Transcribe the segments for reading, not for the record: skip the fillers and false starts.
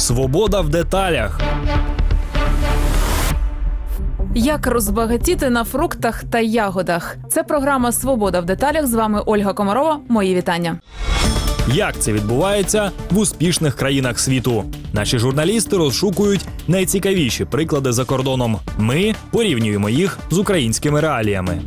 Свобода в деталях. Як розбагатіти на фруктах та ягодах? Це програма «Свобода в деталях». З вами Ольга Комарова. Мої вітання. Як це відбувається в успішних країнах світу? Наші журналісти розшукують найцікавіші приклади за кордоном. Ми порівнюємо їх з українськими реаліями.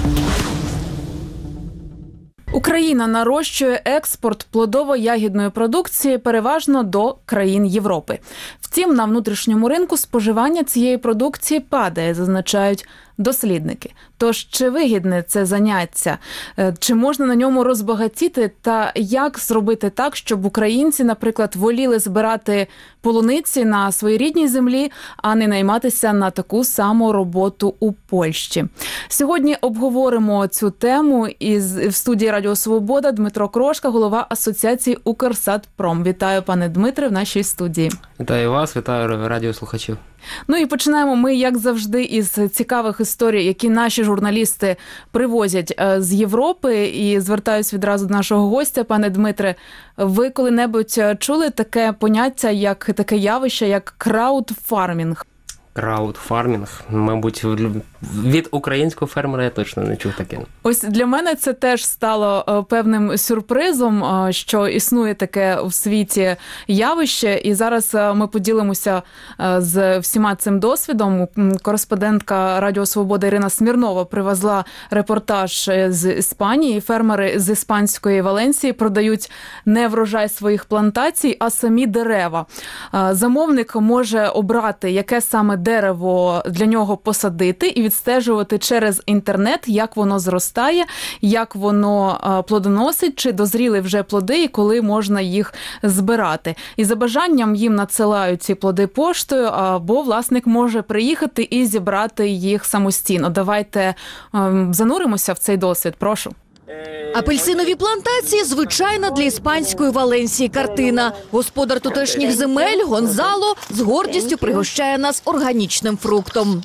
Україна нарощує експорт плодово-ягідної продукції переважно до країн Європи. Втім, на внутрішньому ринку споживання цієї продукції падає, зазначають дослідники. Тож, чи вигідне це заняття? Чи можна на ньому розбагатіти? Та як зробити так, щоб українці, наприклад, воліли збирати полуниці на своїй рідній землі, а не найматися на таку саму роботу у Польщі? Сьогодні обговоримо цю тему в студії Радіо Свобода Дмитро Крошка, голова Асоціації «Укрсадпром». Вітаю, пане Дмитре, в нашій студії. Вітаю вас, вітаю радіослухачів. Ну і починаємо ми, як завжди, із цікавих історій, які наші журналісти привозять з Європи. І звертаюсь відразу до нашого гостя, пане Дмитре. Ви коли-небудь чули таке поняття, таке явище, як краудфармінг? Краудфармінг, мабуть, від українського фермера я точно не чув таке. Ось для мене це теж стало певним сюрпризом, що існує таке у світі явище. І зараз ми поділимося з всіма цим досвідом. Кореспондентка Радіо Свобода Ірина Смірнова привезла репортаж з Іспанії. Фермери з іспанської Валенсії продають не врожай своїх плантацій, а самі дерева. Замовник може обрати, яке саме дерево для нього посадити і відстежувати через інтернет, як воно зростає, як воно плодоносить, чи дозріли вже плоди і коли можна їх збирати. І за бажанням їм надсилають ці плоди поштою, або власник може приїхати і зібрати їх самостійно. Давайте зануримося в цей досвід, прошу. Апельсинові плантації – звичайна для іспанської Валенсії картина. Господар тутешніх земель Гонзало з гордістю пригощає нас органічним фруктом.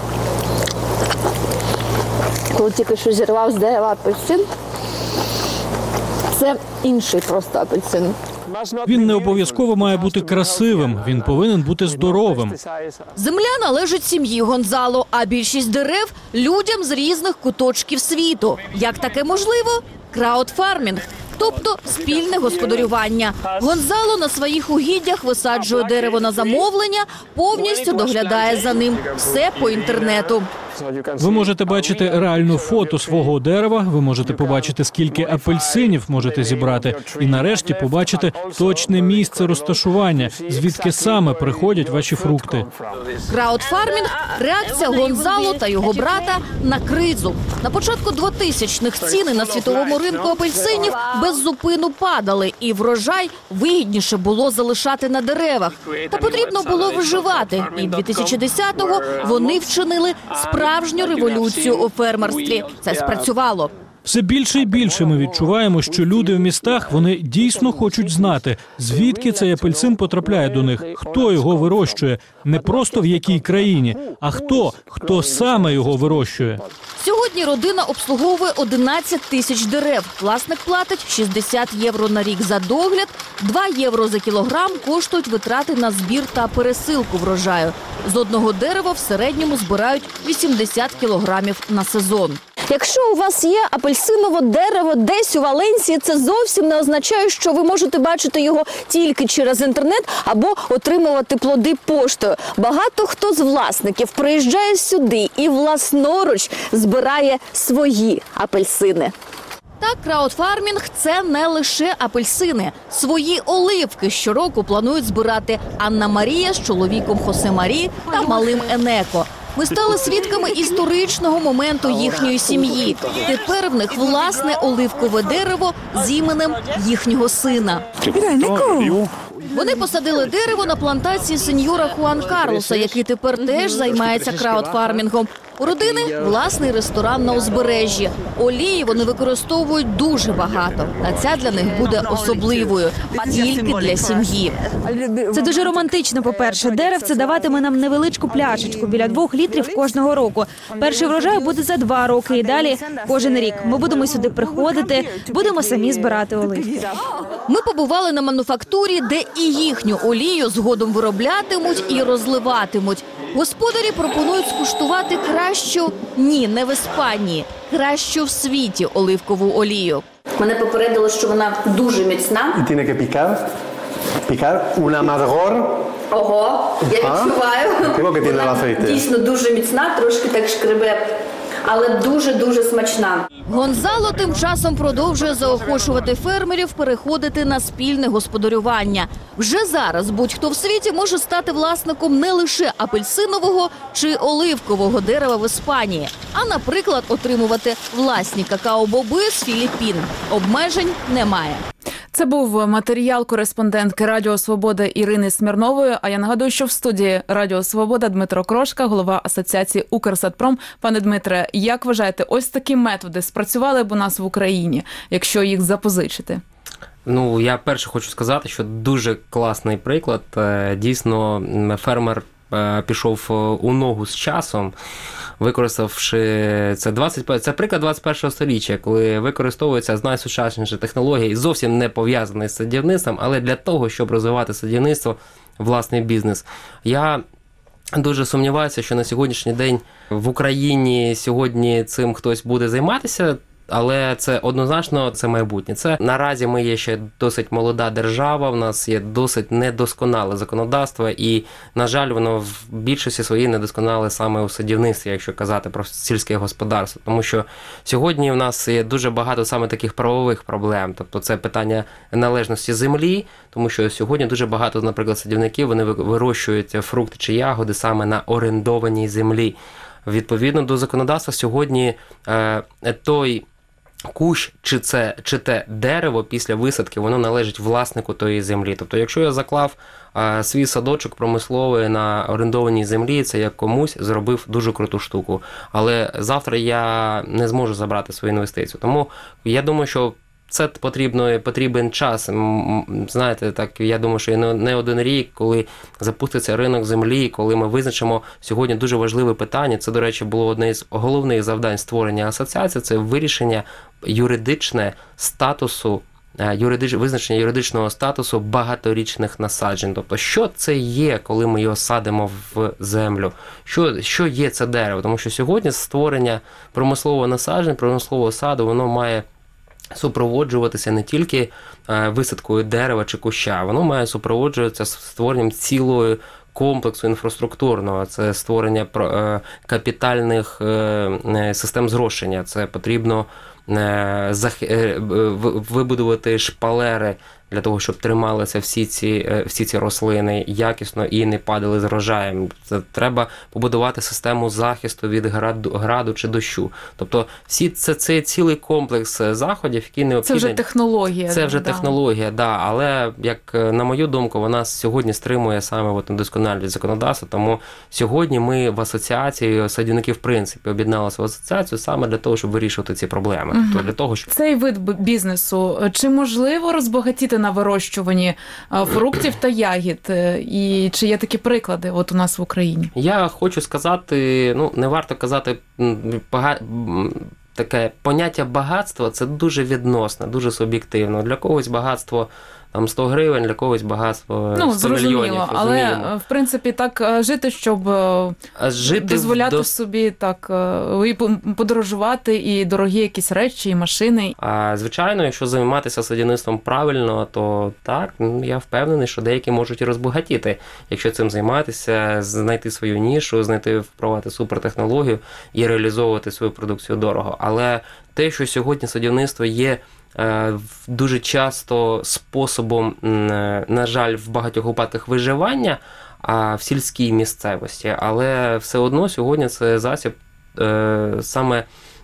Коли тільки що зірвав з дерева апельсин, це інший просто апельсин. Він не обов'язково має бути красивим, він повинен бути здоровим. Земля належить сім'ї Гонзало, а більшість дерев – людям з різних куточків світу. Як таке можливо? Краудфармінг, тобто спільне господарювання. Гонзало на своїх угіддях висаджує дерево на замовлення, повністю доглядає за ним. Все по інтернету. Ви можете бачити реальну фото свого дерева, ви можете побачити, скільки апельсинів можете зібрати, і нарешті побачити точне місце розташування, звідки саме приходять ваші фрукти. Краудфармінг – реакція Гонзало та його брата на кризу. На початку 2000-х ціни на світовому ринку апельсинів без зупину падали, і врожай вигідніше було залишати на деревах. Та потрібно було виживати, і 2010-го вони вчинили справжню революцію у фермерстві. Це спрацювало. Все більше і більше ми відчуваємо, що люди в містах, вони дійсно хочуть знати, звідки цей апельсин потрапляє до них, хто його вирощує, не просто в якій країні, а хто саме його вирощує. Сьогодні родина обслуговує 11 тисяч дерев. Власник платить 60 євро на рік за догляд, 2 євро за кілограм коштують витрати на збір та пересилку врожаю. З одного дерева в середньому збирають 80 кілограмів на сезон. Якщо у вас є апельсинове дерево десь у Валенсії, це зовсім не означає, що ви можете бачити його тільки через інтернет або отримувати плоди поштою. Багато хто з власників приїжджає сюди і власноруч збирає свої апельсини. Так, краудфармінг – це не лише апельсини. Свої оливки щороку планують збирати Анна Марія з чоловіком Хосе Марі та малим Енеко. Ми стали свідками історичного моменту їхньої сім'ї. Тепер в них власне оливкове дерево з іменем їхнього сина. Вони посадили дерево на плантації сеньора Хуан Карлоса, який тепер теж займається краудфармінгом. У родини власний ресторан на узбережжі. Олії вони використовують дуже багато. Та ця для них буде особливою. Тільки для сім'ї. Це дуже романтично, по-перше. Деревце даватиме нам невеличку пляшечку біля 2 літрів кожного року. Перший врожай буде за 2 роки і далі кожен рік. Ми будемо сюди приходити, будемо самі збирати оливки. Ми побували на мануфактурі, де і їхню олію згодом вироблятимуть і розливатимуть. Господарі пропонують скуштувати кращу, ні, не в Іспанії, кращу в світі оливкову олію. Мене попередили, що вона дуже міцна. Y tiene que picar un amargor. Ого, я відчуваю. Digo que tiene el Вона aceite. дійсно дуже міцна, трошки так шкребе, але дуже-дуже смачна. Гонзало тим часом продовжує заохочувати фермерів переходити на спільне господарювання. Вже зараз будь-хто в світі може стати власником не лише апельсинового чи оливкового дерева в Іспанії, а, наприклад, отримувати власні какао-боби з Філіппін. Обмежень немає. Це був матеріал кореспондентки Радіо Свобода Ірини Смірнової. А я нагадую, що в студії Радіо Свобода Дмитро Крошка, голова Асоціації «Укрсатпром». Пане Дмитре, як вважаєте, ось такі методи спрацювали б у нас в Україні, якщо їх запозичити? Ну, я перше хочу сказати, що дуже класний приклад. Дійсно, фермер пішов у ногу з часом, використавши це приклад 21-го століття, коли використовується найсучасніша технологія і зовсім не пов'язаний з садівництвом, але для того, щоб розвивати садівництво, власний бізнес. Я дуже сумніваюся, що на сьогоднішній день в Україні сьогодні цим хтось буде займатися, але це однозначно це майбутнє. Це наразі ми є ще досить молода держава, в нас є досить недосконале законодавство і, на жаль, воно в більшості своїй недосконале саме у садівництві, якщо казати про сільське господарство. Тому що сьогодні в нас є дуже багато саме таких правових проблем. Тобто це питання належності землі, тому що сьогодні дуже багато, наприклад, садівників, вони вирощують фрукти чи ягоди саме на орендованій землі. Відповідно до законодавства сьогодні той кущ чи те дерево після висадки, воно належить власнику тої землі. Тобто, якщо я заклав свій садочок промисловий на орендованій землі, це я комусь зробив дуже круту штуку. Але завтра я не зможу забрати свою інвестицію. Тому я думаю, що це потрібен час. Знаєте, так, я думаю, що не один рік, коли запуститься ринок землі, коли ми визначимо сьогодні дуже важливе питання. Це, до речі, було одне з головних завдань створення асоціації, це вирішення визначення юридичного статусу багаторічних насаджень. Тобто, що це є, коли ми його садимо в землю? Що є це дерево? Тому що сьогодні створення промислового насадження, промислового саду, воно має супроводжуватися не тільки висадкою дерева чи куща, воно має супроводжуватися створенням цілої комплексу інфраструктурного, це створення капітальних систем зрошення, це потрібно вибудувати шпалери для того, щоб трималися всі ці рослини якісно і не падали з врожаєм. Це треба побудувати систему захисту від граду чи дощу. Тобто це цілий комплекс заходів, які необхідні. Це вже технологія. Це вже технологія, да. Але, як на мою думку, вона сьогодні стримує саме недосконалість законодавства. Тому сьогодні ми в асоціації садівників, в принципі, об'єдналися в асоціацію саме для того, щоб вирішувати ці проблеми. Угу. Тобто для того, щоб... Цей вид бізнесу, чи можливо розбагатіти на вирощуванні фруктів та ягід? І чи є такі приклади у нас в Україні? Я хочу сказати, не варто казати таке поняття багатства, це дуже відносне, дуже суб'єктивно. Для когось багатство 100 гривень, для когось багатство 100 мільйонів. Але, в принципі, так жити, щоб дозволяти собі так і подорожувати, і дорогі якісь речі, і машини. Звичайно, якщо займатися садівництвом правильно, то так, я впевнений, що деякі можуть і розбагатіти. Якщо цим займатися, знайти свою нішу, впровадити супертехнологію і реалізовувати свою продукцію дорого. Але те, що сьогодні садівництво є дуже часто способом, на жаль, в багатьох випадках виживання в сільській місцевості, але все одно сьогодні це засіб саме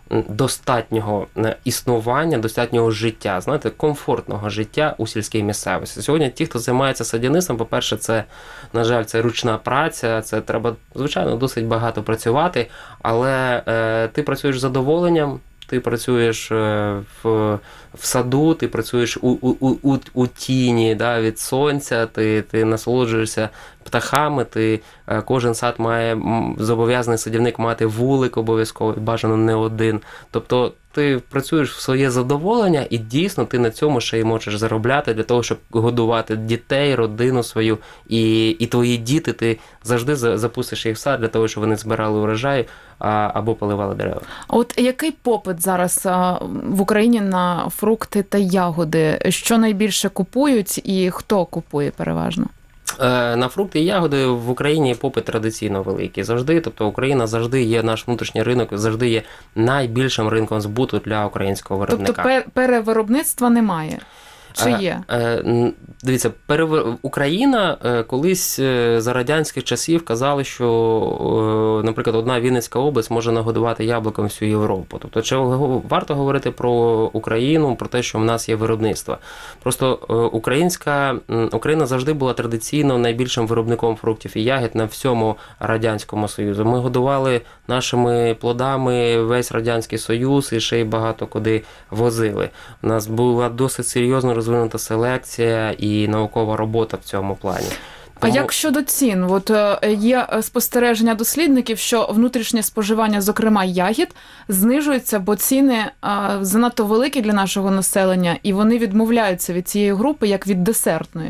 достатнього існування, достатнього життя, знаєте, комфортного життя у сільській місцевості. Сьогодні ті, хто займається садівництвом, по-перше, це, на жаль, це ручна праця, це треба, звичайно, досить багато працювати, але ти працюєш з задоволенням, ти працюєш в саду, ти працюєш у тіні, да, від сонця, ти насолоджуєшся птахами, кожен сад має, зобов'язаний садівник мати вулик обов'язково, бажано не один. Тобто ти працюєш в своє задоволення і дійсно ти на цьому ще й можеш заробляти для того, щоб годувати дітей, родину свою. І твої діти, ти завжди запустиш їх в сад для того, щоб вони збирали урожай або поливали дерева. От який попит зараз в Україні на фрукти та ягоди? Що найбільше купують і хто купує переважно? На фрукти і ягоди в Україні попит традиційно великий завжди. Тобто Україна завжди є, наш внутрішній ринок завжди є найбільшим ринком збуту для українського виробника. Тобто перевиробництва немає? Чи є? Дивіться, Україна колись за радянських часів казали, що, наприклад, одна Вінницька область може нагодувати яблуком всю Європу. Тобто, чи варто говорити про Україну, про те, що в нас є виробництво? Просто Україна завжди була традиційно найбільшим виробником фруктів і ягід на всьому Радянському Союзу. Ми годували нашими плодами весь Радянський Союз і ще й багато куди возили. У нас була досить серйозно розвинута селекція і наукова робота в цьому плані. А як щодо цін? От є спостереження дослідників, що внутрішнє споживання, зокрема ягід, знижується, бо ціни занадто великі для нашого населення, і вони відмовляються від цієї групи як від десертної.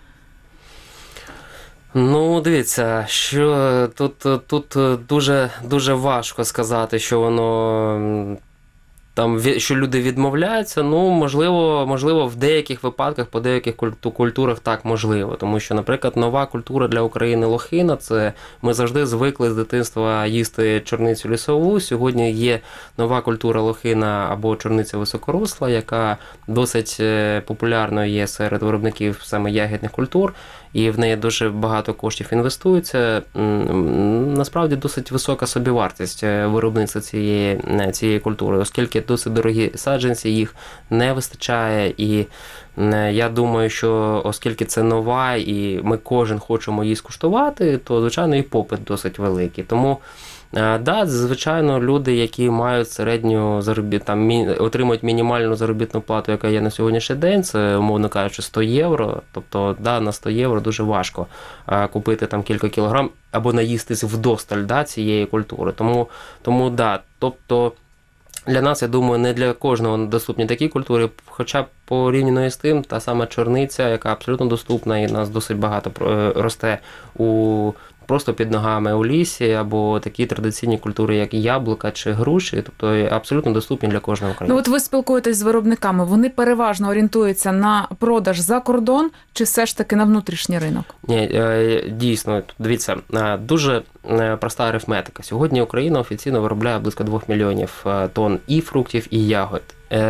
Ну, дивіться, що тут дуже важко сказати, що воно там, що люди відмовляються. Ну, можливо, в деяких випадках, по деяких культурах так можливо. Тому що, наприклад, нова культура для України лохина, це ми завжди звикли з дитинства їсти чорницю лісову. Сьогодні є нова культура лохина або чорниця високоросла, яка досить популярною є серед виробників саме ягідних культур. І в неї дуже багато коштів інвестується. Насправді досить висока собівартість виробництва цієї культури, оскільки досить дорогі саджанці, їх не вистачає. І я думаю, що оскільки це нова і ми кожен хочемо її скуштувати, то, звичайно, і попит досить великий. Тому да, звичайно, люди, які мають середню отримують мінімальну заробітну плату, яка є на сьогоднішній день, це, умовно кажучи, 100 євро. Тобто, да, на 100 євро дуже важко купити там кілька кілограм або наїстись вдосталь цієї культури. Тому да, тобто для нас, я думаю, не для кожного доступні такі культури, хоча порівняно з тим, та сама чорниця, яка абсолютно доступна і нас досить багато росте просто під ногами у лісі, або такі традиційні культури, як яблука чи груші, тобто абсолютно доступні для кожного українця. Ну от ви спілкуєтесь з виробниками, вони переважно орієнтуються на продаж за кордон чи все ж таки на внутрішній ринок? Ні, дійсно, дивіться, дуже проста арифметика. Сьогодні Україна офіційно виробляє близько 2 мільйонів тонн і фруктів, і ягод.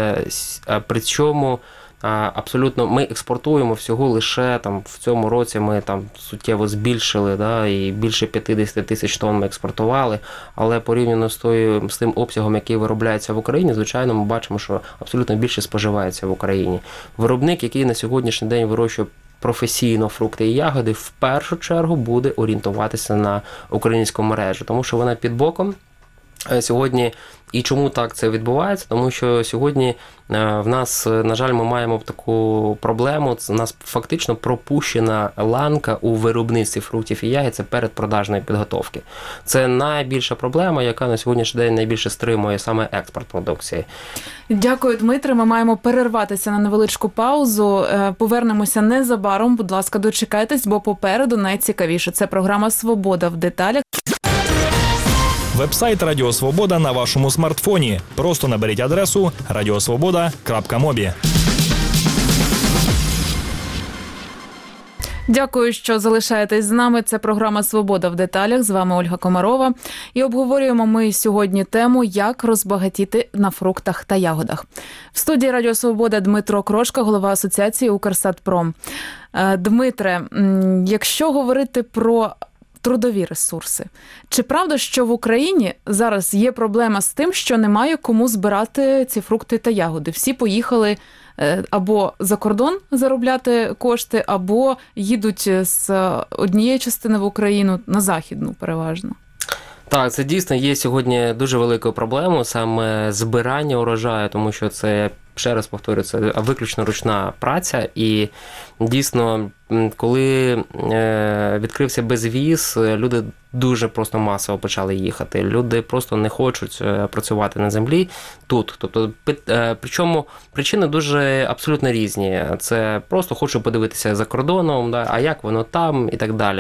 Причому абсолютно ми експортуємо всього лише в цьому році ми суттєво збільшили, і більше 50 тисяч тонн ми експортували, але порівняно з тим обсягом, який виробляється в Україні, звичайно, ми бачимо, що абсолютно більше споживається в Україні. Виробник, який на сьогоднішній день вирощує професійно фрукти і ягоди, в першу чергу буде орієнтуватися на українську мережу, тому що вона під боком сьогодні. І чому так це відбувається? Тому що сьогодні в нас, на жаль, ми маємо таку проблему. У нас фактично пропущена ланка у виробництві фруктів і ягід, це передпродажної підготовки. Це найбільша проблема, яка на сьогоднішній день найбільше стримує саме експорт продукції. Дякую, Дмитре. Ми маємо перерватися на невеличку паузу. Повернемося незабаром. Будь ласка, дочекайтесь, бо попереду найцікавіше. Це програма «Свобода в деталях». Вебсайт Радіо Свобода на вашому смартфоні. Просто наберіть адресу radiosvoboda.mobi. Дякую, що залишаєтесь з нами. Це програма «Свобода в деталях». З вами Ольга Комарова. І обговорюємо ми сьогодні тему «Як розбагатіти на фруктах та ягодах». В студії Радіо Свобода Дмитро Крошка, голова асоціації «Укрсадпром». Дмитре, якщо говорити про трудові ресурси. Чи правда, що в Україні зараз є проблема з тим, що немає кому збирати ці фрукти та ягоди? Всі поїхали або за кордон заробляти кошти, або їдуть з однієї частини в Україну на західну переважно. Так, це дійсно є сьогодні дуже великою проблемою, саме збирання урожаю, тому що це, ще раз повторюю, це виключно ручна праця. І дійсно, коли відкрився безвіз, люди дуже просто масово почали їхати. Люди просто не хочуть працювати на землі тут. Тобто, причому причини дуже абсолютно різні. Це просто хочу подивитися за кордоном, а як воно там і так далі.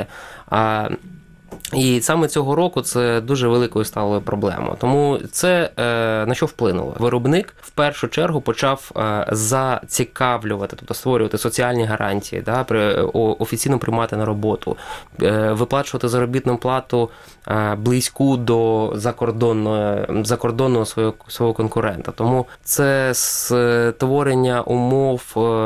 І саме цього року це дуже великою стало проблемою. Тому це на що вплинуло? Виробник в першу чергу почав зацікавлювати, тобто створювати соціальні гарантії, офіційно приймати на роботу, виплачувати заробітну плату близьку до закордонного свого конкурента. Тому це створення умов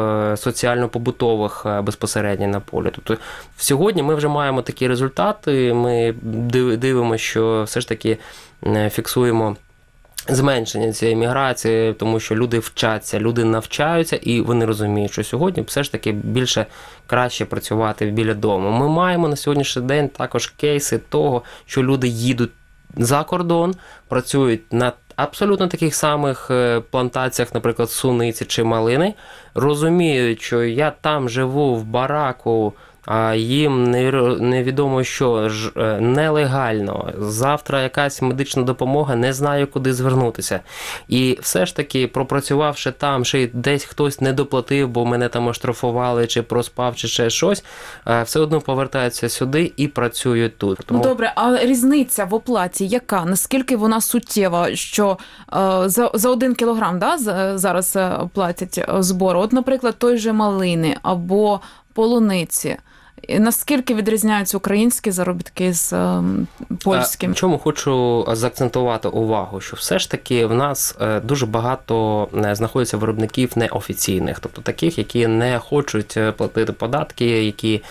соціально-побутових безпосередньо на полі. Тобто сьогодні ми вже маємо такі результати, ми дивимося, що все ж таки фіксуємо зменшення цієї міграції, тому що люди вчаться, люди навчаються, і вони розуміють, що сьогодні все ж таки більше краще працювати біля дому. Ми маємо на сьогоднішній день також кейси того, що люди їдуть за кордон, працюють на абсолютно таких самих плантаціях, наприклад, суниці чи малини, розуміють, що я там живу в бараку, а їм невідомо що, нелегально, завтра якась медична допомога, не знаю, куди звернутися. І все ж таки, пропрацювавши там, ще й десь хтось не доплатив, бо мене там оштрафували, чи проспав, чи ще щось, все одно повертаються сюди і працюють тут. Тому... Ну добре, а різниця в оплаті яка? Наскільки вона суттєва, що за 1 кілограм зараз платять збору? От, наприклад, той же малини або полуниці. Наскільки відрізняються українські заробітки з польськими? Чому хочу заакцентувати увагу, що все ж таки в нас дуже багато знаходиться виробників неофіційних, тобто таких, які не хочуть платити податки, які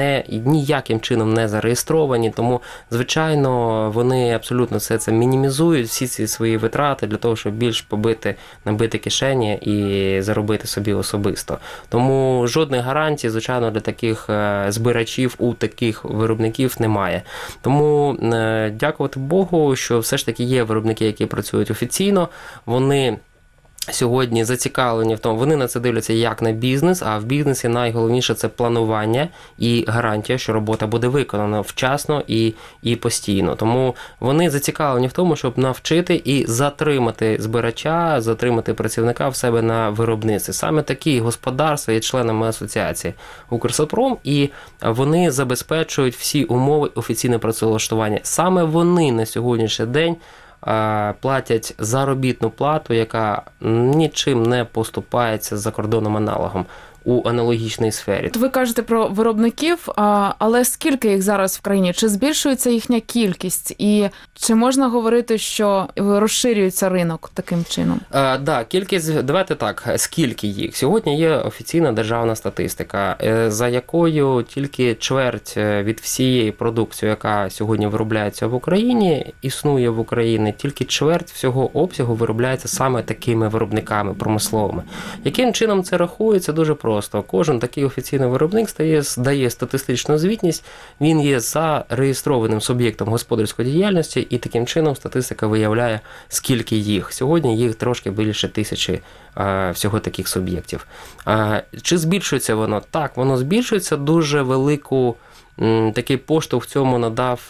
ніяким чином не зареєстровані, тому, звичайно, вони абсолютно все це мінімізують, всі ці свої витрати для того, щоб більш набити кишені і заробити собі особисто. Тому жодних гарантій, звичайно, для таких збирачів у таких виробників немає. Тому дякувати Богу, що все ж таки є виробники, які працюють офіційно, вони сьогодні зацікавлені в тому, вони на це дивляться як на бізнес, а в бізнесі найголовніше це планування і гарантія, що робота буде виконана вчасно і постійно. Тому вони зацікавлені в тому, щоб навчити і затримати збирача, затримати працівника в себе на виробництві. Саме такі господарства є членами асоціації Укрсопром, і вони забезпечують всі умови офіційного працевлаштування. Саме вони на сьогоднішній день платять заробітну плату, яка нічим не поступається з закордонним аналогом у аналогічній сфері. Ви кажете про виробників, але скільки їх зараз в країні? Чи збільшується їхня кількість? І чи можна говорити, що розширюється ринок таким чином? Да, кількість, давайте так, скільки їх? Сьогодні є офіційна державна статистика, за якою тільки чверть від всієї продукції, яка сьогодні виробляється в Україні, існує в Україні, тільки чверть всього обсягу виробляється саме такими виробниками промисловими. Яким чином це рахується? Дуже просто. Кожен такий офіційний виробник дає статистичну звітність, він є зареєстрованим суб'єктом господарської діяльності, і таким чином статистика виявляє, скільки їх. Сьогодні їх трошки більше 1000 всього таких суб'єктів. Чи збільшується воно? Так, воно збільшується. Дуже велику такий поштовх в цьому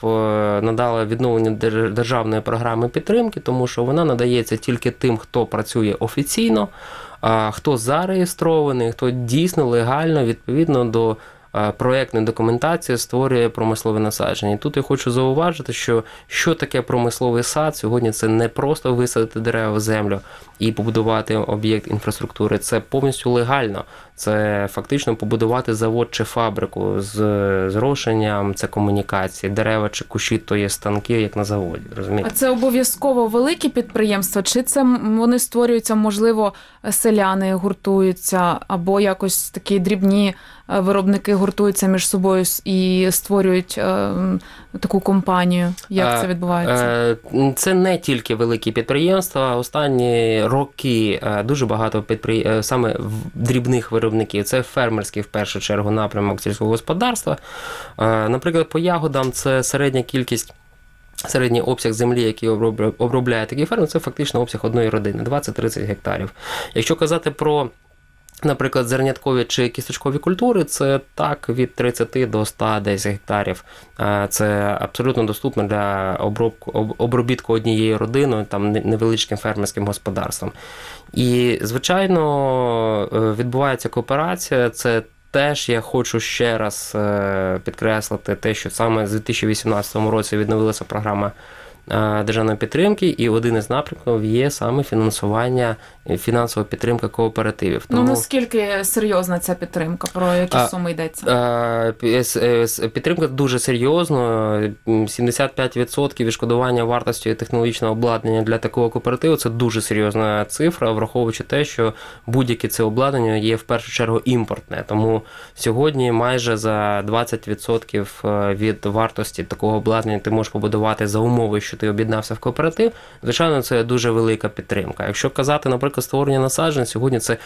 надала відновлення державної програми підтримки, тому що вона надається тільки тим, хто працює офіційно, хто зареєстрований, хто дійсно легально, відповідно до проєктної документації створює промислові насадження. І тут я хочу зауважити, що таке промисловий сад. Сьогодні це не просто висадити дерева в землю і побудувати об'єкт інфраструктури. Це повністю легально. Це фактично побудувати завод чи фабрику з зрошенням, це комунікації, дерева чи кущі, то є станки, як на заводі. Розумієте? А це обов'язково великі підприємства? Чи це вони створюються, можливо, селяни гуртуються, або якось такі дрібні виробники гуртуються між собою і створюють таку компанію? Як це відбувається? Це не тільки великі підприємства. Останні роки дуже багато саме дрібних виробників. Це фермерський, в першу чергу, напрямок сільського господарства. Наприклад, по ягодам це середній обсяг землі, який обробляє такий фермер, це фактично обсяг одної родини, 20-30 гектарів. Якщо казати про, наприклад, зерняткові чи кісточкові культури, це так від 30 до 100 десь гектарів. Це абсолютно доступно для обробітку однією родиною, там невеличким фермерським господарством. І, звичайно, відбувається кооперація, це теж я хочу ще раз підкреслити те, що саме з 2018 році відновилася програма державної підтримки, і один із напрямків є саме фінансова підтримка кооперативів. Тому... Ну, наскільки серйозна ця підтримка? Про які суми йдеться? Підтримка дуже серйозна. 75% відшкодування вартості технологічного обладнання для такого кооперативу – це дуже серйозна цифра, враховуючи те, що будь-яке це обладнання є в першу чергу імпортне. Тому сьогодні майже за 20% від вартості такого обладнання ти можеш побудувати за умови, що ти об'єднався в кооператив. Звичайно, це дуже велика підтримка. Якщо казати, наприклад, створення насаджень, сьогодні це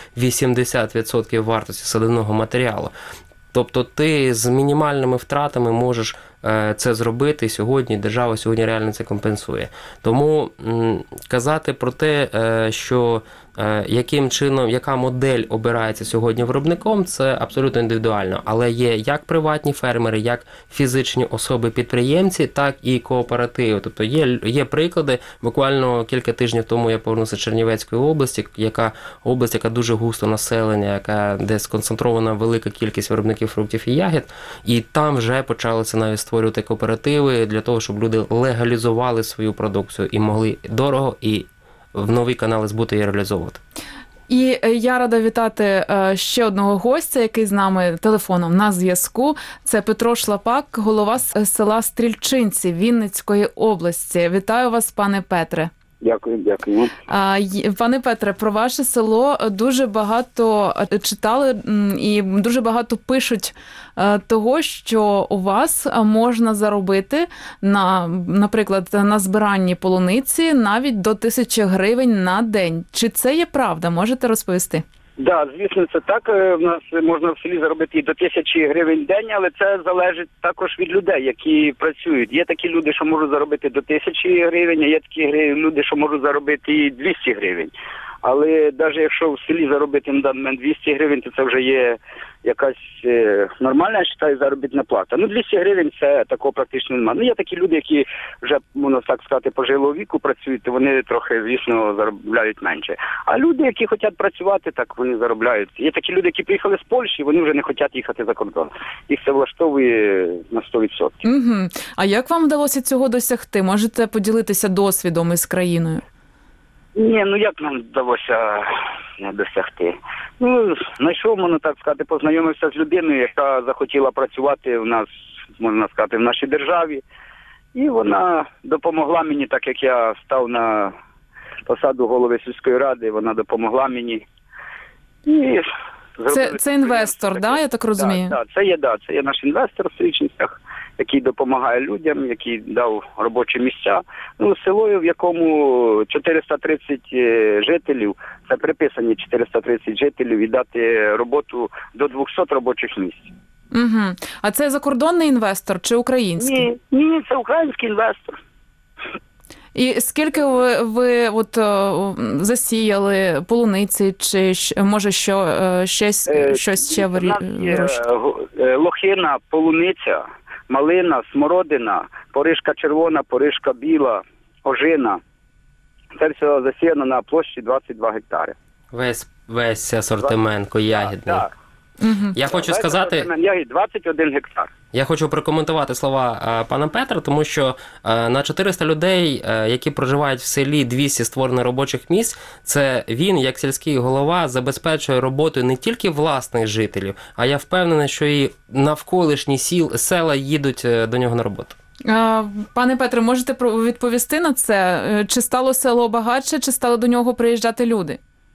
80% вартості садивного матеріалу. Тобто ти з мінімальними втратами можеш це зробити, і сьогодні держава реально це компенсує. Тому казати про те, що яким чином, яка модель обирається сьогодні виробником, це абсолютно індивідуально. Але є як приватні фермери, як фізичні особи-підприємці, так і кооперативи. Тобто є приклади. Буквально кілька тижнів тому я повернувся з Чернівецької області, яка дуже густо населення, де сконцентрована велика кількість виробників фруктів і ягід. І там вже почалися навіть створювати кооперативи для того, щоб люди легалізували свою продукцію і могли дорого і в нові канали збуту і реалізовувати. І я рада вітати ще одного гостя, який з нами телефоном на зв'язку. Це Петро Шлапак, голова села Стрільчинці Вінницької області. Вітаю вас, пане Петре. Дякую. Пане Петре, про ваше село дуже багато читали і дуже багато пишуть того, що у вас можна заробити, наприклад, на збиранні полуниці навіть до 1000 гривень на день. Чи це є правда? Можете розповісти? Так, звісно, це так. У нас можна в селі заробити і до 1000 гривень в день, але це залежить також від людей, які працюють. Є такі люди, що можуть заробити до 1000 гривень, а є такі люди, що можуть заробити і 200 гривень. Але навіть якщо в селі заробити на даний момент 200 гривень, то це вже є якась нормальна, я вважаю, заробітна плата. 200 гривень це такого практично немає. Є такі люди, які вже, можна так сказати, пожилого віку працюють, то вони трохи, звісно, заробляють менше. А люди, які хочуть працювати, так вони заробляють. Є такі люди, які приїхали з Польщі, вони вже не хочуть їхати за кордон. Їх це влаштовує на 100%. Угу. А як вам вдалося цього досягти? Можете поділитися досвідом із країною? Ні, як нам вдалося досягти? Знайшов, можна так сказати, познайомився з людиною, яка захотіла працювати у нас, можна сказати, в нашій державі. І вона допомогла мені, так як я став на посаду голови сільської ради, вона допомогла мені. І це інвестор, да, я так розумію? Так, це є наш інвестор в Стрільчинцях, який допомагає людям, який дав робочі місця. Село, в якому 430 жителів, це приписані 430 жителів, і дати роботу до 200 робочих місць. Угу. А це закордонний інвестор чи український? Ні, це український інвестор. І скільки ви засіяли полуниці, чи може щось ще вирощуєте? Лохина, полуниця, малина, смородина, поришка червона, поришка біла, ожина. Це все засіяно на площі 22 гектари. Весь асортимент ягідний. Так. Угу. Я хочу сказати... 21 гектар. Я хочу прокоментувати слова пана Петра, тому що на 400 людей, які проживають в селі, 200 створено робочих місць, це він, як сільський голова, забезпечує роботою не тільки власних жителів, а я впевнений, що і навколишні села їдуть до нього на роботу. Пане Петре, можете відповісти на це? Чи стало село багатше, чи стали до нього приїжджати люди?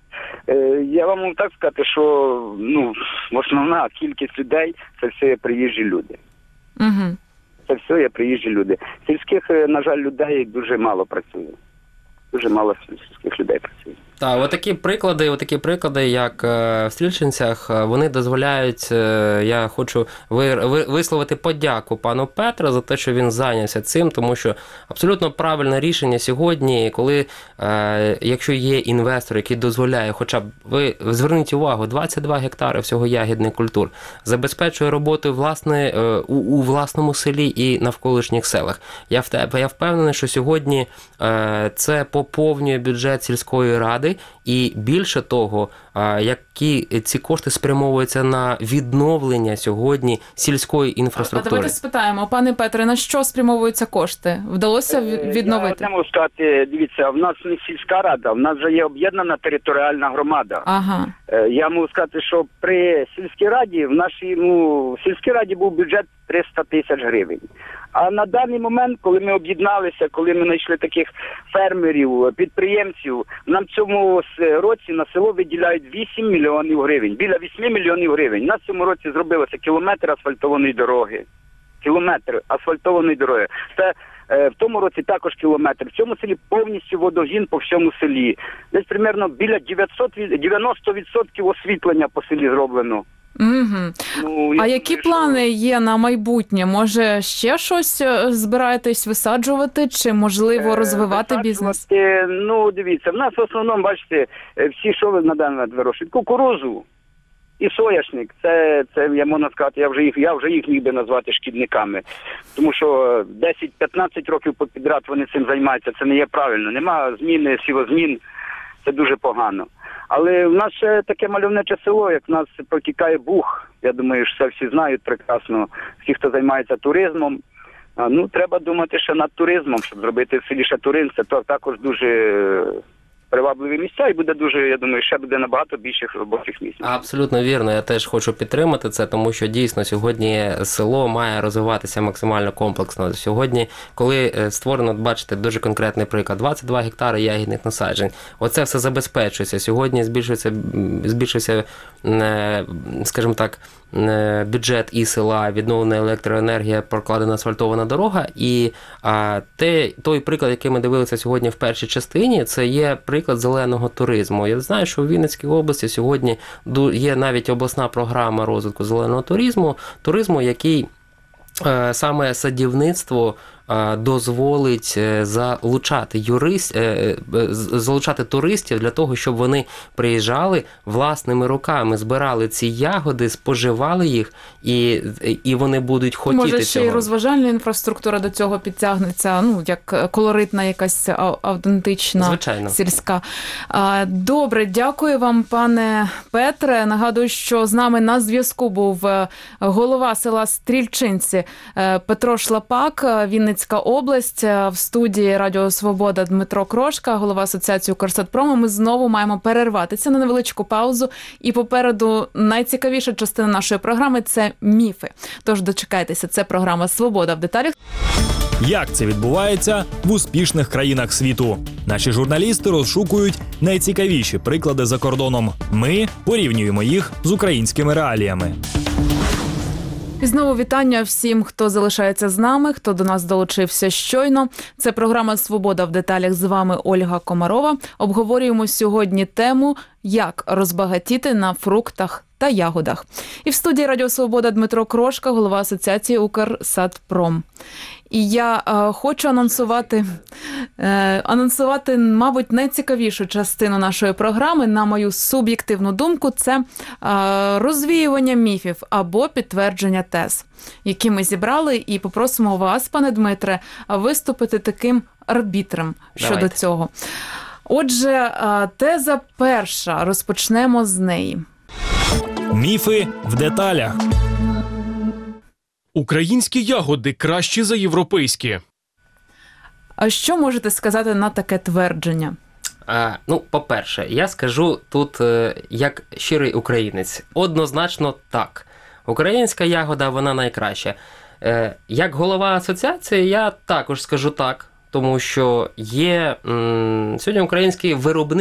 Я вам можу так сказати, що основна кількість людей – це все є приїжджі люди. Угу. Це все є приїжджі люди. Сільських, на жаль, людей дуже мало працює. Дуже мало сільських людей працює. Так, отакі приклади, як в Стрільчинцях, вони дозволяють, я хочу висловити подяку пану Петру за те, що він зайнявся цим, тому що абсолютно правильне рішення сьогодні, коли, якщо є інвестор, який дозволяє, хоча б, ви зверніть увагу, 22 гектари всього ягідних культур, забезпечує роботу у власному селі і навколишніх селах. Я впевнений, що сьогодні це поповнює бюджет сільської ради, і більше того, які ці кошти спрямовуються на відновлення сьогодні сільської інфраструктури. Давайте спитаємо, пане Петре, на що спрямовуються кошти? Вдалося відновити? Я можу сказати, дивіться, в нас не сільська рада, в нас вже є об'єднана територіальна громада. Ага. Я можу сказати, що при сільській раді, в сільській раді був бюджет 300 тисяч гривень. А на даний момент, коли ми об'єдналися, коли ми знайшли таких фермерів, підприємців, нам в цьому році на село виділяють 8 мільйонів гривень, біля 8 мільйонів гривень. У нас в цьому році зробилося кілометр асфальтованої дороги. Це в тому році також кілометр. В цьому селі повністю водогін по всьому селі. Десь примерно біля 90% освітлення по селі зроблено. Угу. А які плани є на майбутнє? Може, ще щось збираєтесь висаджувати, чи, можливо, розвивати бізнес? Дивіться, в нас в основному, бачите, всі, що ви на даний момент вирощують? Кукурузу і соняшник. Це я можу сказати, я вже їх міг би назвати шкідниками. Тому що 10-15 років підряд вони цим займаються, це не є правильно. Нема зміни, сівозмін, це дуже погано. Але в нас ще таке мальовниче село, як в нас протікає Буг. Я думаю, що це всі знають прекрасно. Всі, хто займається туризмом. Треба думати ще над туризмом, щоб зробити в селі ще туризм. Це також дуже привабливі місця і буде дуже, я думаю, ще буде набагато більших робочих місць. Абсолютно вірно. Я теж хочу підтримати це, тому що дійсно сьогодні село має розвиватися максимально комплексно. Сьогодні, коли створено, бачите, дуже конкретний приклад, 22 гектари ягідних насаджень. Оце все забезпечується. Сьогодні збільшився, скажімо так, бюджет і села, відновлена електроенергія, прокладена асфальтована дорога. І той приклад, який ми дивилися сьогодні в першій частині, це є приклад зеленого туризму. Я знаю, що в Вінницькій області сьогодні є навіть обласна програма розвитку зеленого туризму, який саме садівництво дозволить залучати туристів для того, щоб вони приїжджали власними руками, збирали ці ягоди, споживали їх, і вони будуть хотіти цього. Може, ще й розважальна інфраструктура до цього підтягнеться, як колоритна якась автентична, звичайно, сільська. Добре, дякую вам, пане Петре. Нагадую, що з нами на зв'язку був голова села Стрільчинці Петро Шлапак, Вінницька область. В студії Радіо Свобода Дмитро Крошка, голова Асоціації «Укрсадпрому». Ми знову маємо перерватися на невеличку паузу. І попереду найцікавіша частина нашої програми – це міфи. Тож дочекайтеся, це програма «Свобода в деталях». Як це відбувається в успішних країнах світу? Наші журналісти розшукують найцікавіші приклади за кордоном. Ми порівнюємо їх з українськими реаліями. І знову вітання всім, хто залишається з нами, хто до нас долучився щойно. Це програма «Свобода в деталях». З вами Ольга Комарова. Обговорюємо сьогодні тему «Як розбагатіти на фруктах та ягодах». І в студії Радіо Свобода Дмитро Крошка, голова Асоціації «Укрсадпром». І я хочу анонсувати, мабуть, найцікавішу частину нашої програми, на мою суб'єктивну думку, це розвіювання міфів або підтвердження тез, які ми зібрали, і попросимо вас, пане Дмитре, виступити таким арбітром щодо цього. Отже, теза перша, розпочнемо з неї. Міфи в деталях. Українські ягоди кращі за європейські. А що можете сказати на таке твердження? По-перше, я скажу тут як щирий українець. Однозначно так. Українська ягода, вона найкраща. Як голова асоціації, я також скажу так. Тому що є сьогодні український виробник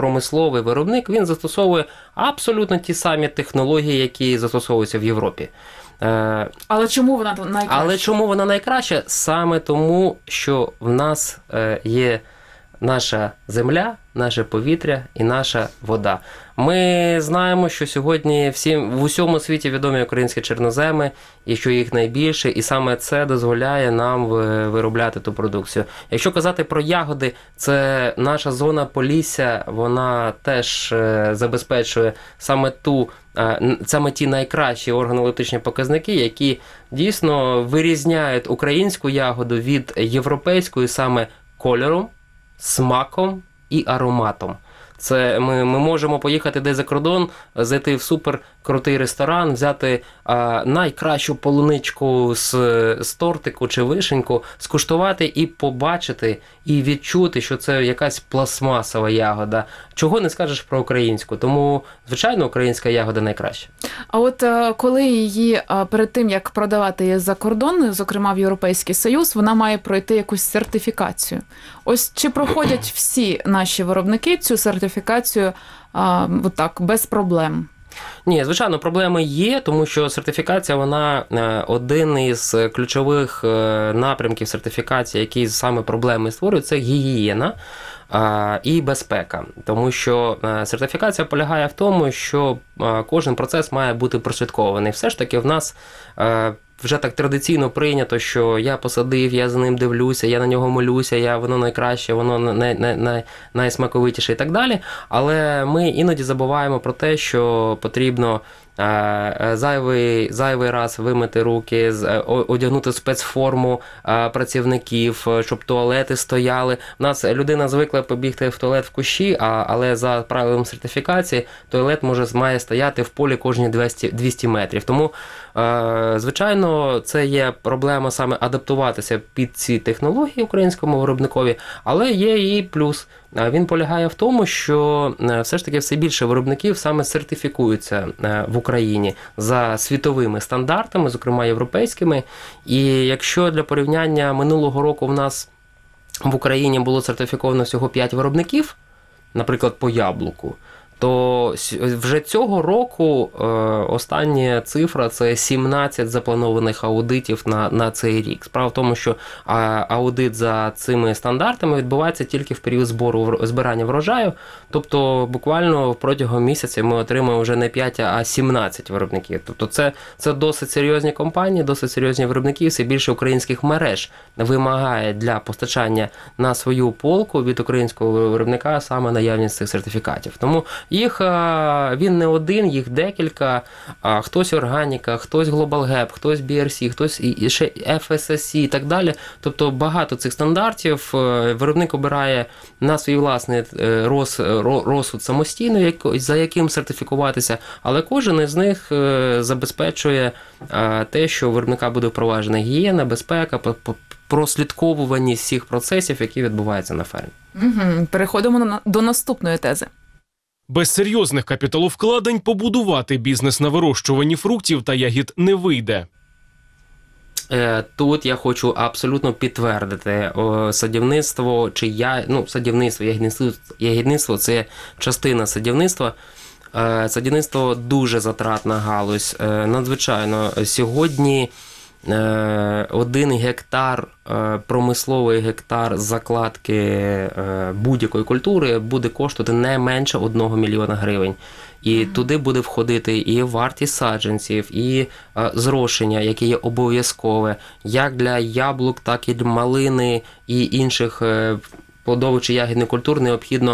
промисловий виробник, він застосовує абсолютно ті самі технології, які застосовуються в Європі. Але чому вона найкраща? Але чому вона найкраща? Саме тому, що в нас є наша земля, наше повітря і наша вода. Ми знаємо, що сьогодні в усьому світі відомі українські чорноземи, і що їх найбільше, і саме це дозволяє нам виробляти ту продукцію. Якщо казати про ягоди, це наша зона Полісся, вона теж забезпечує саме ті найкращі органолептичні показники, які дійсно вирізняють українську ягоду від європейської саме кольором, смаком і ароматом. Це ми можемо поїхати десь за кордон, зайти в суперкрутий ресторан, взяти найкращу полуничку з тортику чи вишеньку, скуштувати і побачити, і відчути, що це якась пластмасова ягода. Чого не скажеш про українську. Тому, звичайно, українська ягода найкраща. А от коли її перед тим, як продавати її за кордон, зокрема в Європейський Союз, вона має пройти якусь сертифікацію. Ось чи проходять всі наші виробники цю сертифікацію отак, без проблем? Ні, звичайно, проблеми є, тому що сертифікація, вона один із ключових напрямків сертифікації, які саме проблеми створюють, це гігієна і безпека. Тому що сертифікація полягає в тому, що кожен процес має бути прослідкований. Все ж таки в нас вже так традиційно прийнято, що я посадив, я за ним дивлюся, я на нього молюся, воно найкраще, воно найсмаковитіше і так далі. Але ми іноді забуваємо про те, що потрібно зайвий раз вимити руки, одягнути спецформу працівників, щоб туалети стояли. У нас людина звикла побігти в туалет в кущі, але за правилами сертифікації туалет має стояти в полі кожні 200 метрів. Тому, звичайно, це є проблема саме адаптуватися під ці технології українському виробникові, але є і плюс. Він полягає в тому, що все ж таки все більше виробників саме сертифікуються в Україні за світовими стандартами, зокрема європейськими. І якщо для порівняння минулого року в нас в Україні було сертифіковано всього 5 виробників, наприклад, по яблуку, то вже цього року остання цифра – це 17 запланованих аудитів на цей рік. Справа в тому, що аудит за цими стандартами відбувається тільки в період збирання врожаю, тобто буквально протягом місяця ми отримаємо вже не 5, а 17 виробників. Тобто це досить серйозні компанії, досить серйозні виробники, все більше українських мереж вимагає для постачання на свою полку від українського виробника саме наявність цих сертифікатів. Тому він не один, їх декілька, хтось органіка, хтось Global Gap, хтось BRC, хтось і ще FSSC і так далі. Тобто багато цих стандартів виробник обирає на свій власний розсуд самостійно, за яким сертифікуватися, але кожен із них забезпечує те, що у виробника буде впроваджена гігієна, безпека, прослідковуваність всіх процесів, які відбуваються на фермі. Переходимо до наступної тези. Без серйозних капіталовкладень побудувати бізнес на вирощуванні фруктів та ягід не вийде. Тут я хочу абсолютно підтвердити, садівництво, ягідництво – це частина садівництва. Садівництво дуже затратна галузь. Надзвичайно, сьогодні 1 гектар, промисловий гектар закладки будь-якої культури буде коштувати не менше 1 мільйона гривень. І туди буде входити і вартість саджанців, і зрошення, яке є обов'язкове, як для яблук, так і для малини і інших плодових чи ягідних культур необхідно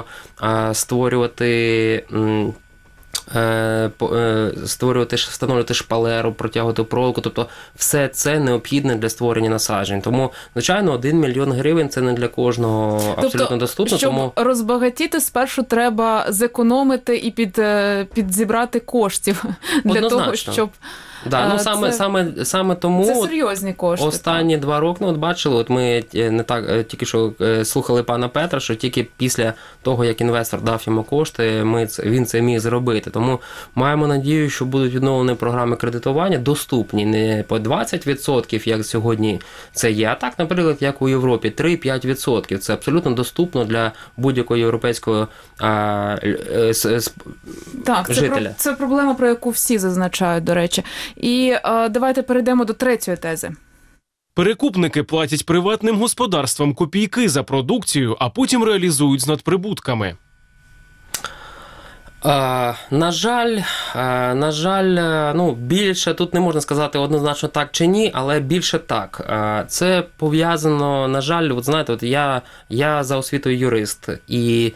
встановлювати шпалеру, протягувати проволоку, тобто все це необхідне для створення насаджень. Тому, звичайно, 1 мільйон гривень – це не для кожного абсолютно доступно. Щоб розбагатіти, спершу треба зекономити і підзібрати коштів для того, щоб Да, ну, саме тому це серйозні кошти. Останні 2 роки, от бачили, от ми не так тільки що слухали пана Петра, що тільки після того, як інвестор дав йому кошти, він це міг зробити. Тому маємо надію, що будуть відновлені програми кредитування, доступні не по 20%, як сьогодні це є, а так, наприклад, як у Європі, 3-5%. Це абсолютно доступно для будь-якого європейського жителя. Це проблема, про яку всі зазначають, до речі. І давайте перейдемо до третьої тези. Перекупники платять приватним господарствам копійки за продукцію, а потім реалізують з надприбутками. На жаль, ну, більше тут не можна сказати однозначно так чи ні, але більше так. Це пов'язано, на жаль, от знаєте, от я за освітою юрист, і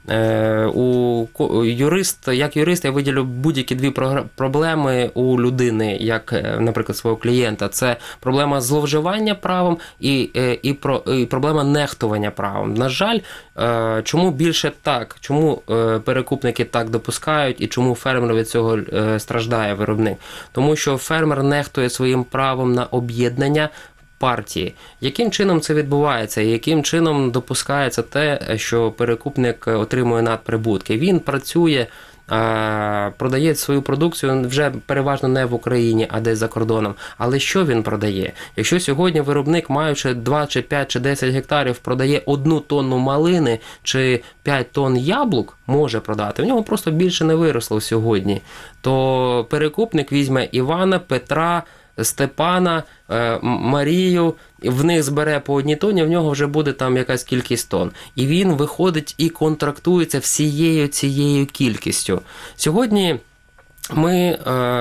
як юрист я виділю будь-які 2 проблеми у людини, як, наприклад, свого клієнта. Це проблема зловживання правом і проблема нехтування правом. На жаль, чому більше так? Чому перекупники так допускають і чому фермер від цього страждає, виробник? Тому що фермер нехтує своїм правом на об'єднання партії. Яким чином це відбувається? Яким чином допускається те, що перекупник отримує надприбутки? Він працює, продає свою продукцію вже переважно не в Україні, а десь за кордоном. Але що він продає? Якщо сьогодні виробник, маючи 2 чи 5 чи 10 гектарів, продає 1 тонну малини чи 5 тонн яблук, може продати, в нього просто більше не виросло сьогодні, то перекупник візьме Івана, Петра, Степана, Марію, в них збере по 1 тонні, в нього вже буде там якась кількість тонн. І він виходить і контрактується всією цією кількістю. Сьогодні ми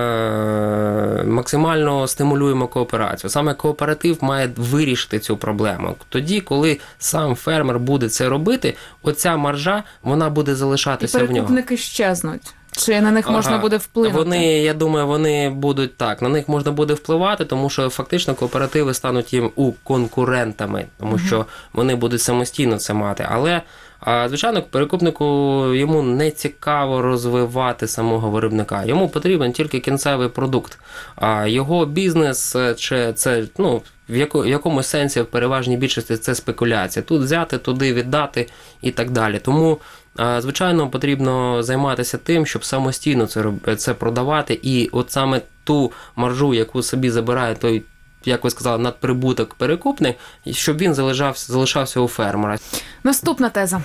максимально стимулюємо кооперацію. Саме кооператив має вирішити цю проблему. Тоді, коли сам фермер буде це робити, оця маржа, вона буде залишатися в нього. І перекупники щезнуть. Чи на них можна буде впливати? Я думаю, вони будуть так. На них можна буде впливати, тому що фактично кооперативи стануть їм конкурентами, тому що вони будуть самостійно це мати. Але, звичайно, перекупнику йому не цікаво розвивати самого виробника. Йому потрібен тільки кінцевий продукт. А його бізнес, це в якомусь сенсі, в переважній більшості, це спекуляція. Тут взяти, туди віддати і так далі. Тому, звичайно, потрібно займатися тим, щоб самостійно це продавати. І от саме ту маржу, яку собі забирає той, як ви сказали, надприбуток перекупник, щоб він залишався у фермера. Наступна теза.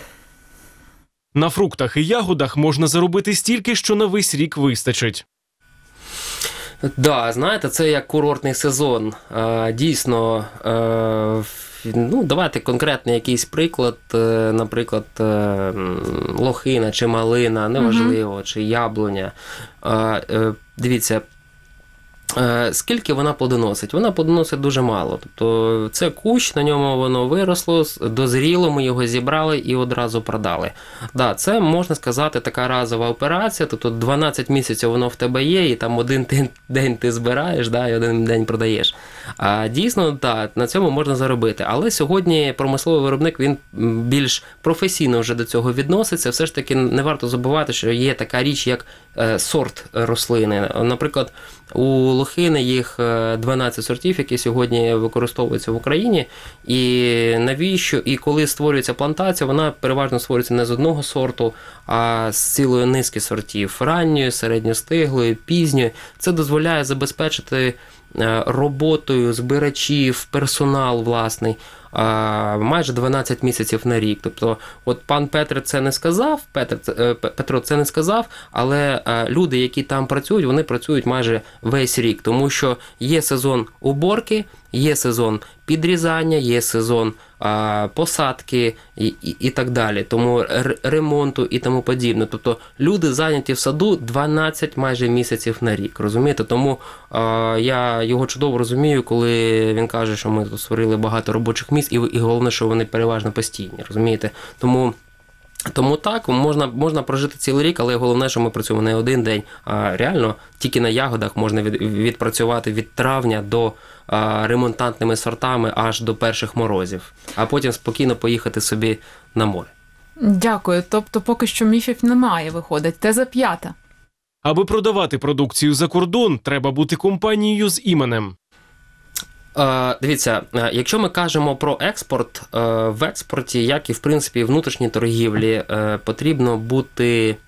На фруктах і ягодах можна заробити стільки, що на весь рік вистачить. Да, знаєте, це як курортний сезон. Дійсно, давайте конкретний якийсь приклад, наприклад, лохина чи малина, неважливо, чи яблуня. Дивіться, скільки вона плодоносить? Вона плодоносить дуже мало. Тобто це кущ, на ньому воно виросло, дозріло, ми його зібрали і одразу продали. Да, це, можна сказати, така разова операція, тобто 12 місяців воно в тебе є, і там 1 день ти збираєш, да, і 1 день продаєш. Дійсно, да, на цьому можна заробити. Але сьогодні промисловий виробник, він більш професійно вже до цього відноситься. Все ж таки не варто забувати, що є така річ, як сорт рослини. Наприклад, у лохини їх 12 сортів, які сьогодні використовуються в Україні. І навіщо? І коли створюється плантація, вона переважно створюється не з одного сорту, а з цілої низки сортів. Ранньої, середньостиглої, пізньої. Це дозволяє забезпечити роботою збирачів, персонал власний, майже 12 місяців на рік. Тобто, от пан Петро це не сказав, Петро це не сказав, але люди, які там працюють, вони працюють майже весь рік, тому що є сезон уборки, є сезон підрізання, є сезон посадки і так далі, тому ремонту і тому подібне. Тобто люди зайняті в саду 12 майже місяців на рік, розумієте? Тому я його чудово розумію, коли він каже, що ми тут створили багато робочих місць, і головне, що вони переважно постійні, розумієте? Тому так, можна прожити цілий рік, але головне, що ми працюємо не 1 день, а реально тільки на ягодах можна відпрацювати від травня до ремонтантними сортами аж до перших морозів, а потім спокійно поїхати собі на море. Дякую. Тобто поки що міфів немає, виходить. Теза 5. Аби продавати продукцію за кордон, треба бути компанією з іменем. Дивіться, якщо ми кажемо про експорт, в експорті, як і в принципі в внутрішній торгівлі, потрібно бути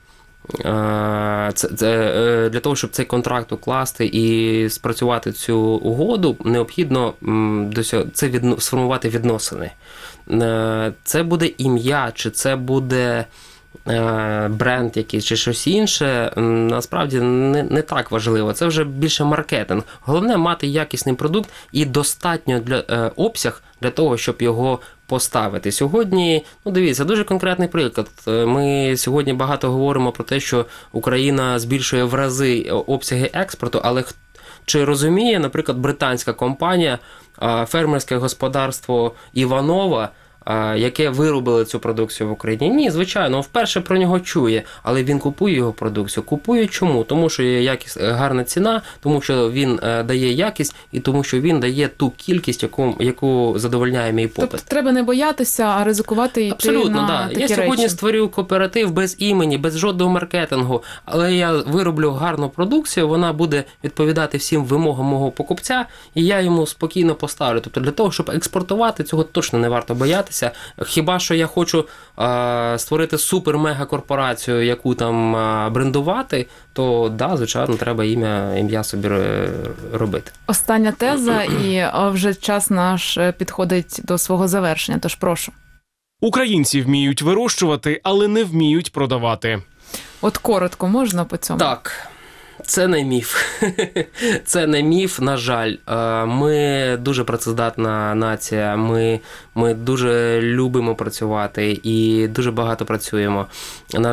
для того, щоб цей контракт укласти і спрацювати цю угоду, необхідно сформувати відносини. Це буде ім'я, чи це буде бренд якийсь, чи щось інше, насправді не так важливо. Це вже більше маркетинг. Головне мати якісний продукт і достатньо обсяг для того, щоб його поставити. Сьогодні, дивіться, дуже конкретний приклад. Ми сьогодні багато говоримо про те, що Україна збільшує в рази обсяги експорту, але чи розуміє, наприклад, британська компанія, фермерське господарство Іванова, яке виробило цю продукцію в Україні? Ні, звичайно, вперше про нього чує, але він купує його продукцію. Купує чому? Тому що є гарна ціна, тому що він дає якість і тому що він дає ту кількість, яку задовольняє мій попит. Тобто треба не боятися, а ризикувати і йти на такі речі. Я сьогодні створюю кооператив без імені, без жодного маркетингу, але я вироблю гарну продукцію, вона буде відповідати всім вимогам мого покупця, і я йому спокійно поставлю. Тобто для того, щоб експортувати, цього точно не варто боятися. Хіба що я хочу створити супер-мега-корпорацію, яку там брендувати, то звичайно, треба ім'я собі робити. Остання теза, і вже час наш підходить до свого завершення, тож прошу. Українці вміють вирощувати, але не вміють продавати. От коротко можна по цьому? Так. Це не міф. Це не міф, на жаль. Ми дуже працездатна нація, ми дуже любимо працювати і дуже багато працюємо. На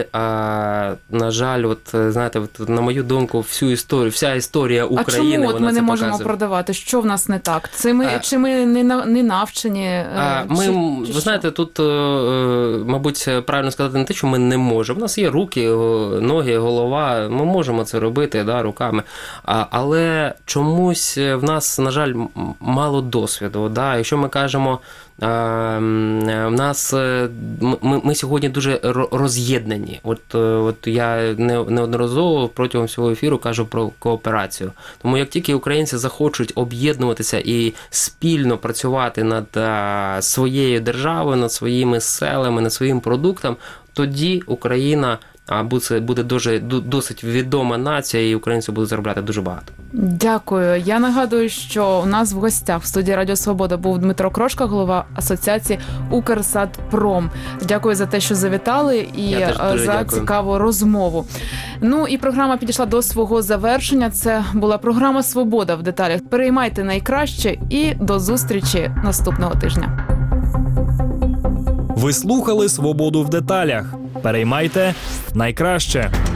жаль, от знаєте, на мою думку, вся історія України, вона це показує. А чому ми не можемо продавати? Що в нас не так? Чи ми не навчені? Ви знаєте, тут, мабуть, правильно сказати не те, що ми не можемо. У нас є руки, ноги, голова, ми можемо це робити руками. Але чомусь в нас, на жаль, мало досвіду. Якщо ми кажемо, ми сьогодні дуже роз'єднані. От я неодноразово протягом всього ефіру кажу про кооперацію. Тому як тільки українці захочуть об'єднуватися і спільно працювати над своєю державою, над своїми селами, над своїм продуктом, тоді Україна буде досить відома нація, і українці будуть заробляти дуже багато. Дякую. Я нагадую, що у нас в гостях в студії Радіо Свобода був Дмитро Крошка, голова асоціації Укрсадпром. Дякую за те, що завітали, і за цікаву розмову. І програма підійшла до свого завершення. Це була програма «Свобода в деталях». Переймайте найкраще і до зустрічі наступного тижня. Ви слухали «Свободу в деталях». Переймайте найкраще.